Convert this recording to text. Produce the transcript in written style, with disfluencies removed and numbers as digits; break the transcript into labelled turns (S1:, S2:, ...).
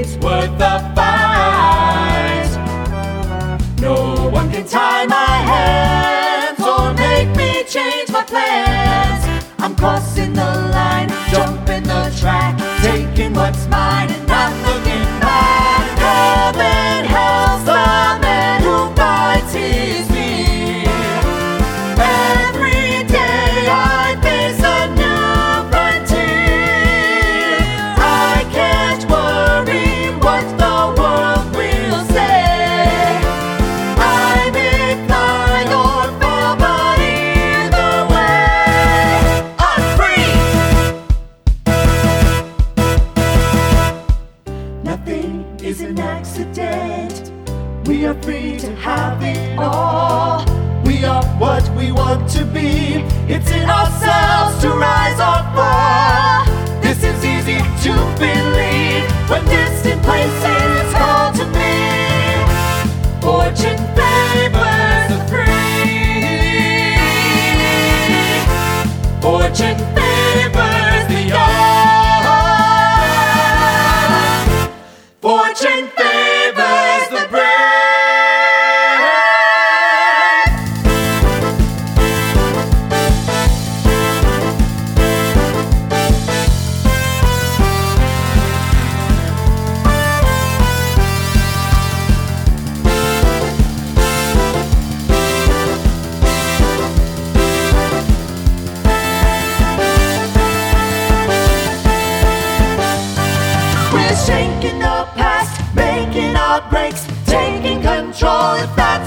S1: it's worth the fight. No one can tie my hands or make me change my plans. I'm crossing the line, jumping the track, taking what's mine and not looking back. Heaven helps the man who fights his fear. Every day I face a new frontier. I can't worry what the world will say. I may fly or fall, but either way, I'm free. Nothing is an accident. We are free to have it all. We are what we want to be. It's in ourselves to rise or fall. This is easy to believe when distant places call to me. Fortune favors the free. Fortune favors the young. Fortune favors the brave. We're shaking the past, making our breaks, taking control if that's